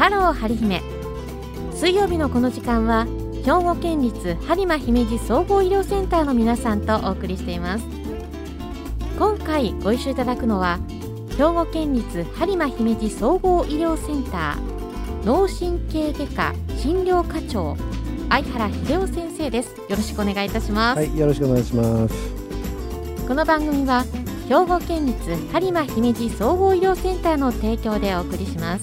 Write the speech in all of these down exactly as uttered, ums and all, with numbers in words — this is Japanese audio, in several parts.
ハローはりひめ。水曜日のこの時間は兵庫県立播磨姫路総合医療センターの皆さんとお送りしています。今回ご一緒いただくのは兵庫県立播磨姫路総合医療センター脳神経外科診療科長相原秀夫先生です。よろしくお願いいたします。 はい、よろしくお願いします。 この番組は兵庫県立播磨姫路総合医療センターの提供でお送りします。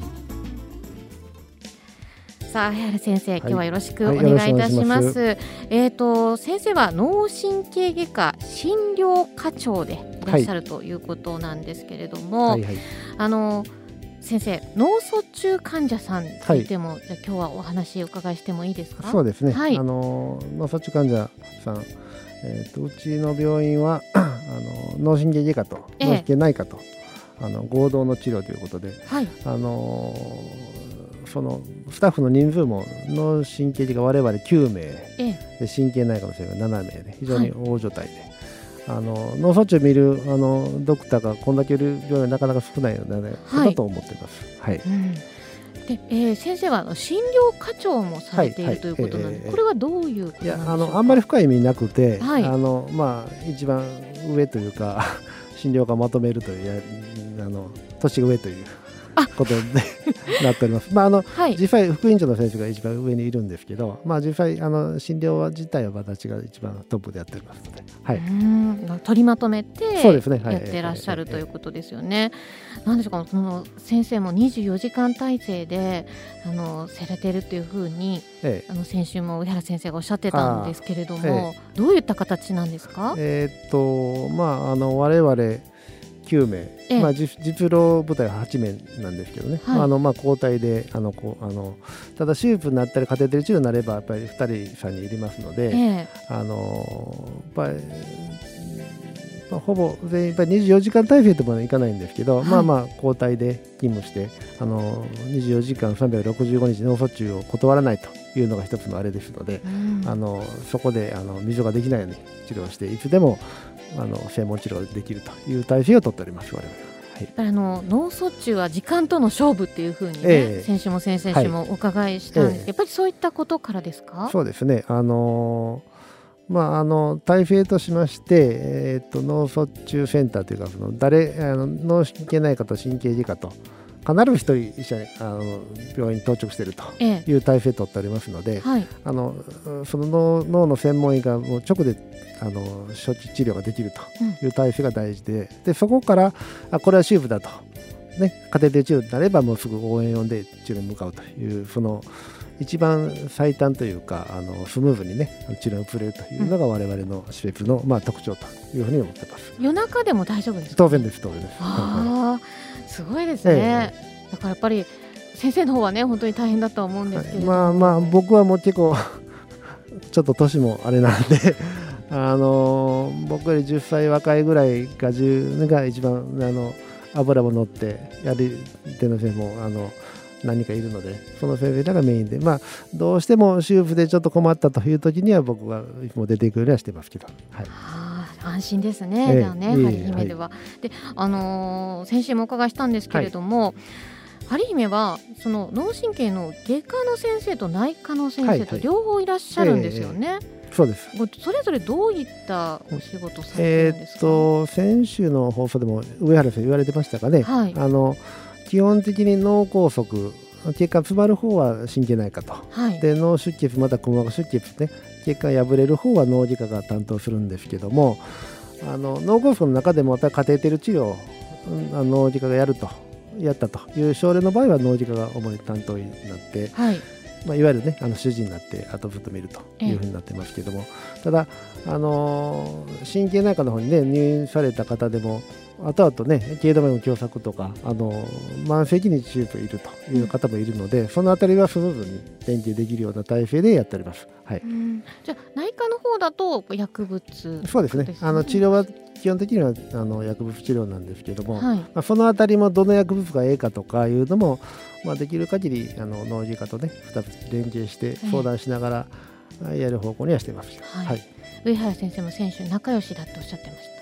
さあ、相原先生、はい、今日はよろしくお願いいたします。はい、えーと先生は脳神経外科診療科長でいらっしゃるということなんですけれども、はいはいはい、あの先生、脳卒中患者さんについても、はい、じゃあ今日はお話を伺いしてもいいですか？ そうですね、 はい、 あの脳卒中患者さん、えー、とうちの病院はあの脳神経外科と脳神経内科と、えー、あの合同の治療ということで、はい、あのそのスタッフの人数も脳神経外科我々きゅうめい、えー、で神経内科の先生がななめいで非常に大所帯で、はい、あの脳卒中を見るあのドクターがこんだけいる病院はなかなか少ないので、ね、はい、だと思っています。はい、うん、 でえー、先生は診療課長もされている、はい、ということなので、えー、これはどういうことなんでしょうか？いや、あのあんまり深い意味なくて、はい、あのまあ、一番上というか診療科まとめるというあの年が上ということでなっております。まああのはい、実際副院長の先生が一番上にいるんですけど、まあ、実際あの診療自体は私が一番トップでやっておりますので、はい、うーん、取りまとめてやってらっしゃるということですよね。なんでしょうか、その先生もにじゅうよじかん体制であのされているというふうに、ええ、あの先週も上原先生がおっしゃってたんですけれども、ええ、どういった形なんですか？ えー、っとまああの我々きゅうめい、ええ、まあ、実, 実労部隊ははちめいなんですけどね、はい、あのまあ、交代であのこうあのただ手術になったりカテーテル治療になればやっぱりふたりさんにんいりますので、ええ、あのやっぱり、まあ、ほぼ全員やっぱりにじゅうよじかん体制とまでいかないんですけど、はい、まあまあ交代で勤務してあのにじゅうよじかんさんびゃくろくじゅうごにち脳卒中を断らないというのが一つのあれですので、うん、あのそこであの溝ができないように治療していつでもあの専門治療できるという体制を取っております。我々は、はい、 あの脳卒中は時間との勝負っていうふうに、ね、えー、先週も先々週もお伺いしたんですけど、はい、やっぱりそういったことからですか？ そうですね、あのーまあ、あの体制としまして、えー、と脳卒中センターというかその誰あの脳神経内科と神経外科と必ず一人医者にあの病院に到着しているという体制を取っておりますので、ええ、はい、あのその 脳, 脳の専門医がもう直であの処置治療ができるという体制が大事 で,、うん、でそこからあこれは手術だと、ね、カテーテル治療になればもうすぐ応援呼んで治療に向かうというその一番最短というかあのスムーズに、ね、治療に移れるというのが我々の施設の、まあ、特徴というふうに思っています。 夜中でも大丈夫ですか？ 当然です当然です。 あ、すごいですね、ええ、だからやっぱり先生の方はね本当に大変だとは思うんですけれども、 はい、まあまあ僕はもう結構ちょっと年もあれなんであの僕よりじゅっさい若いぐらいがじゅうが一番あの油も乗ってやり手の先生もあの何人かいるのでその先生らがメインで、まあ、どうしても手術でちょっと困ったという時には僕がもう出ていくようにはしてますけど、はい、 あ安心ですね、えー、じゃあね、はりひめでは、はい、で、あのー、先週もお伺いしたんですけれども、はりひめはその脳神経の外科の先生と内科の先生と両方いらっしゃるんですよね、はいはい、えー、 そうです。 それぞれどういったお仕事されてるんですか？ えー、と先週の放送でも上原さん言われてましたかね、はい、あの基本的に脳梗塞血管詰まる方は神経内科と、はい、で脳出血またくも膜出血ね血管破れる方は脳外科が担当するんですけども、あの脳梗塞の中でもやっぱりカテーテル治療を脳外科がやるとやったという症例の場合は脳外科が主に担当になって、はい、まあ、いわゆるねあの主治医になって後ずっと見るというふうになってますけども、ただ、あのー、神経内科の方にね入院された方でも後々ね頸動脈の狭窄とか、あのー、慢性期に手術いるという方もいるので、うん、そのあたりはスムーズに連携できるような体制でやっております。はい、うん、 じゃあ内科の方だと薬物ですね。 そうですね、あの治療は基本的にはあの薬物治療なんですけども、はい、まあ、そのあたりもどの薬物がええかとかいうのも、まあ、できる限りあの脳外科とねふたつ連携して相談しながらやる方向にはしています。 はいはい、上原先生も先週仲良しだっておっしゃってました。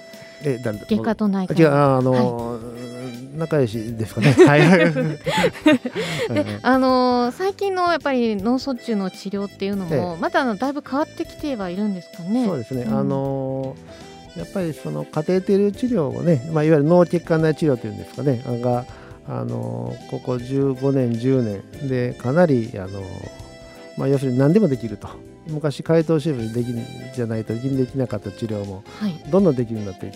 え誰外科と内科。 違う、あのーはい、仲良しですかね。はいで、あのー、最近のやっぱり脳卒中の治療っていうのも、ええ、またあのだいぶ変わってきてはいるんですかね。 そうですね、うん、あのー、やっぱりそのカテーテル治療をね、まあ、いわゆる脳血管内治療というんですかねが、あのー、ここじゅうごねんじゅうねんでかなり、あのーまあ、要するに何でもできると。昔開頭手術できじゃないとできなかった治療もどんどんできるようになっていって、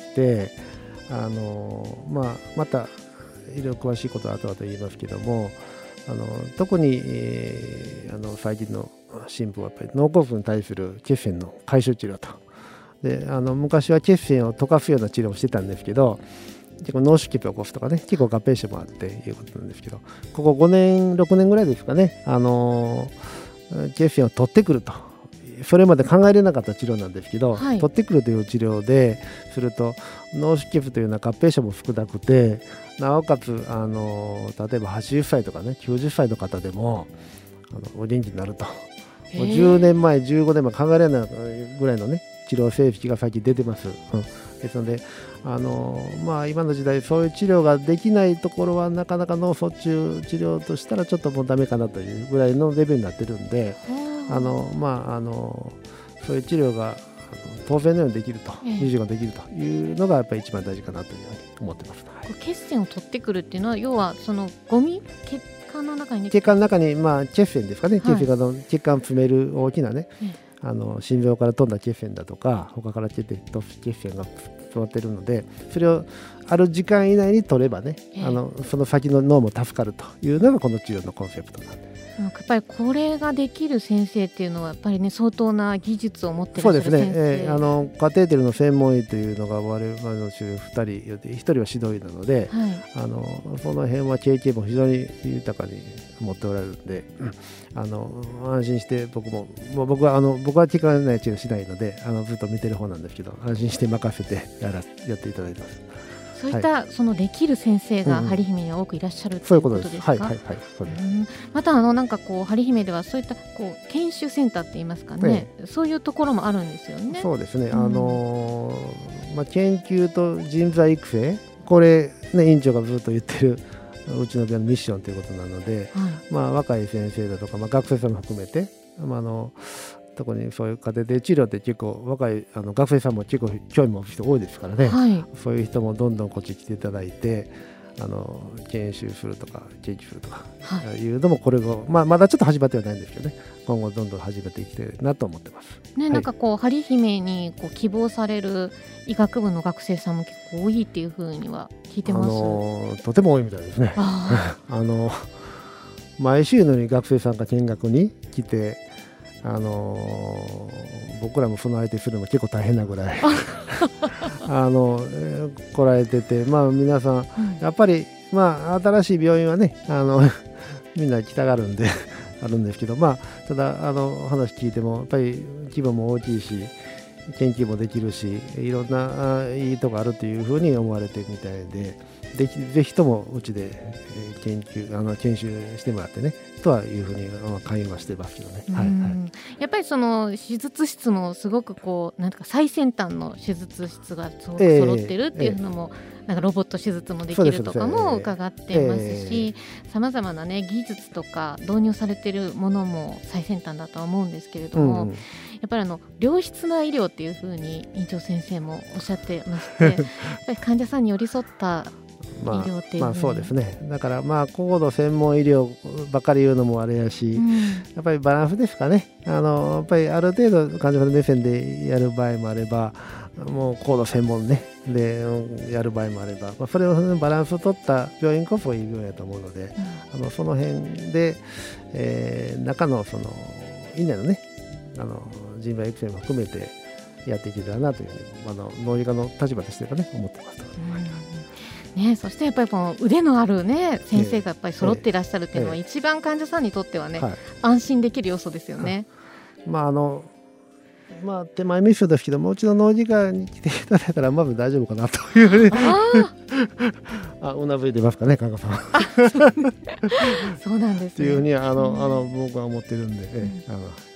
はい、あのーまあ、またいろいろ詳しいことは後々言いますけども、あの特に、えー、あの最近の進歩はやっぱり脳梗塞に対する血栓の回収治療と。で、あの昔は血栓を溶かすような治療をしてたんですけど、結構脳出血を起こすとかね、結構合併症もあっていうことなんですけど、ここごねんろくねんぐらいですかね、あのー、血栓を取ってくると。それまで考えれなかった治療なんですけど、はい、取ってくるという治療ですると脳出血というような合併症も少なくて、なおかつあの例えばはちじゅっさいとかねきゅうじゅっさいの方でもあのお元気になると。もうじゅうねんまえじゅうごねんまえ考えられないぐらいのね治療成績が最近出てます、うん、ですのであの、まあ、今の時代そういう治療ができないところはなかなか脳卒中治療としたらちょっともうダメかなというぐらいのレベルになってるんで、あのまああのそういう治療が当然のようにできると、ええ、維持ができるというのがやっぱり一番大事かなというふうに思ってます、はい、 血栓を取ってくるっていうのは要はそのゴミ血管の中に血管の中に、まあ、血栓ですかね、はい、血栓が血管を詰める大きなね、ええ、あの心臓から飛んだ血栓だとか他から血栓が詰まってるので、それをある時間以内に取ればね、ええ、あのその先の脳も助かるというのがこの治療のコンセプトなんで。 やっぱりこれができる先生っていうのはやっぱりね相当な技術を持っていらっしゃる先生。そうですね、 えー、あのカテーテルの専門医というのが我々の週ふたりひとりは指導医なので、はい、あのその辺は経験も非常に豊かに持っておられるので、うん、あの安心して僕も、もう僕はあの僕は血管内治療しないのであのずっと見てる方なんですけど、安心して任せてやらやっていただいてます。 そういった、はい、そのできる先生がハリヒメには多くいらっしゃるということですか。またあのなんかこうハリヒメではそういったこう研修センターって言いますかね、ええ、そういうところもあるんですよね。 そうですね、うん、あのーまあ、研究と人材育成、これ、ね、院長がずっと言ってるうちの病院のミッションということなので、はい、まあ、若い先生だとか、まあ、学生さんも含めて、まあ、あの特にそういうカテーテル治療って結構若いあの学生さんも結構興味持つ人多いですからね、はい、そういう人もどんどんこっち来ていただいて、あの研修するとか研究するとか、はい、いうのもこれを、まあ、まだちょっと始まってはないんですけどね、今後どんどん始めていきたいなと思ってます、 ね、はい、なんかこうハリヒメにこう希望される医学部の学生さんも結構多いっていうふうには聞いてます。あのとても多いみたいですね。ああの毎週のように学生さんが見学に来て、あのー、僕らもその相手するのも結構大変なぐらいあの、えー、来られてて、まあ、皆さん、うん、やっぱり、まあ、新しい病院はねあのみんな来たがるんであるんですけど、まあ、ただあの話聞いてもやっぱり規模も大きいし研究もできるしいろんないいとこあるというふうに思われてるみたいで、でぜひともうちで研究あの研修してもらってねとはいうふうに会話してますけどね、はいはい、 やっぱりその手術室もすごくこうなんか最先端の手術室がすごく揃ってるっていうのも、えー、なんかロボット手術もできるとかも伺ってますし、さまざまなね技術とか導入されているものも最先端だとは思うんですけれども、うん、やっぱりあの良質な医療っていうふうに院長先生もおっしゃってましてやっぱり患者さんに寄り添ったまあ、まあそうですね。だからまあ高度専門医療ばかり言うのもあれやし、うん、やっぱりバランスですかね。あのやっぱりある程度患者さん目線でやる場合もあれば、もう高度専門ねでやる場合もあれば、まあ、それを、ね、バランスを取った病院こそいい病院だと思うので、うん、あのその辺で、えー、中のその院内のねあの人材育成も含めてやっていけたらなというふうに、あの脳外科の立場としてはね思ってます。 うんね、そしてやっぱりこの腕のある、ね、先生がやっぱり揃っていらっしゃるっていうのは一番患者さんにとってはね、はい、安心できる要素ですよね。 まああのまあ、手前ミスですけどもうちの脳外科に来ていただいたらまず大丈夫かなというふうにあうなずいてますかね、加賀さんそうなんですねっていうふうにあの、うん、あの僕は思ってるんで、うん、あのはい、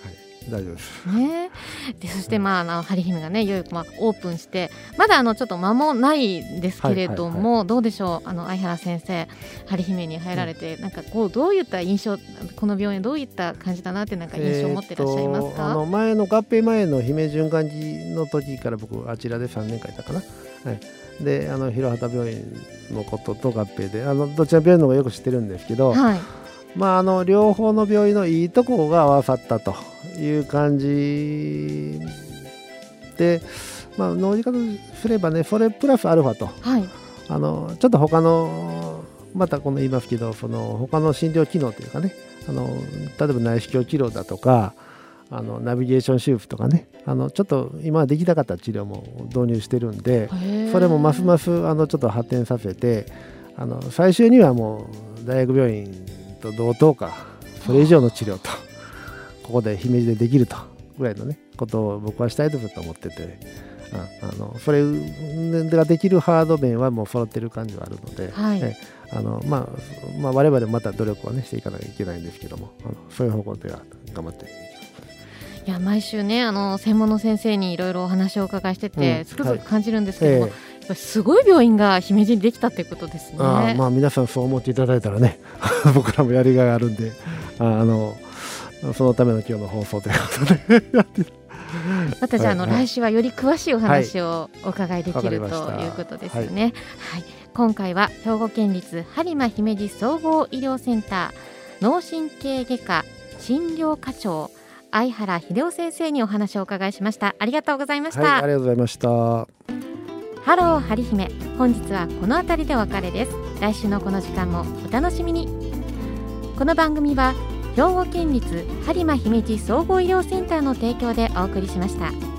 大丈夫です、 ね、でそして、まあ、あのはりひめがねいよいよ、まあ、オープンしてまだあのちょっと間もないですけれども、はいはいはい、どうでしょう、あの相原先生はりひめに入られて、うん、なんかこうどういった印象、この病院どういった感じだなってなんか印象を持っていらっしゃいますか？ えー、あの前の合併前の姫循環寺の時から僕あちらでさんねんかんいたかな、はい、であの広畑病院のことと合併であのどちらの病院の方がよく知ってるんですけど、はい、まあ、あの両方の病院のいいところが合わさったという感じで、まあ、脳外科とすればねそれプラスアルファと、はい、あのちょっと他のまたこの言いますけどその他の診療機能というかね、あの例えば内視鏡治療だとかあのナビゲーション手術とかね、あのちょっと今はできなかった治療も導入してるんで、それもますますあのちょっと発展させて、あの最終にはもう大学病院と同等かそれ以上の治療とここで姫路でできるとぐらいのねことを僕はしたいと思ってて、ああのそれができるハード面はもう揃ってる感じはあるので、はい、えあのまあまあ、我々また努力を、ね、していかなきゃいけないんですけども、あのそういう方向では頑張っていきます。 いや毎週ねあの専門の先生にいろいろお話をお伺いしててつくづく感じるんですけども、はいえー、すごい病院が姫路にできたっていうことですね。 あ、まあ、皆さんそう思っていただいたらね僕らもやりがいがあるんで、ああのそのための今日の放送ということでやって私、はい、あの来週はより詳しいお話をお伺いできる、はい、ということですよね、はいはい、今回は兵庫県立播磨姫路総合医療センター脳神経外科診療科長相原秀夫先生にお話をお伺いしました。ありがとうございました。 はい、ありがとうございました。ハローはりひめ、本日はこの辺りでお別れです。来週のこの時間もお楽しみに。この番組は兵庫県立播磨姫路総合医療センターの提供でお送りしました。